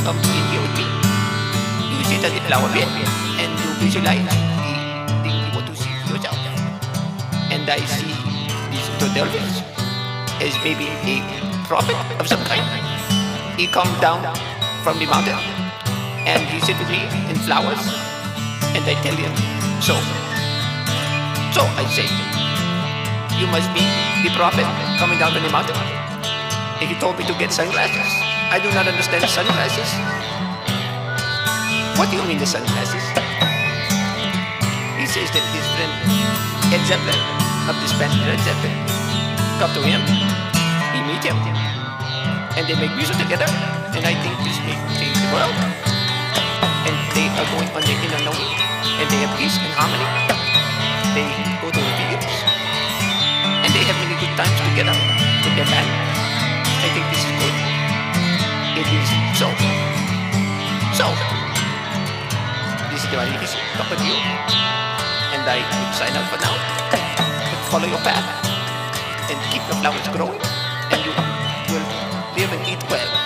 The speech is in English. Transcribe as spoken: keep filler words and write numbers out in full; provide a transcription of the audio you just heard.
come to India with me. You sit at the flower bed and you visualize the thing you want to see for yourself. And I see these two dolphins as maybe a prophet of some kind. He comes down from the mountain and he sits with me in flowers, and I tell him, so, so I say, you must be the prophet coming down from the mountain. And he told me to get sunglasses. I do not understand sunglasses. What do you mean the sunglasses? He says that his friend Ed Zeppelin of this band Ed Zeppelin come to him, he meet him, and they make music together, and I think this may change the world. And they are going on their inner knowing, and they have peace and harmony. They go to the fields, and they have many good times together with their band. I think this is good. It is so. So, this is the one is talk with you, and I will sign out for now. Follow your path and keep the flowers growing, and you will live and eat well.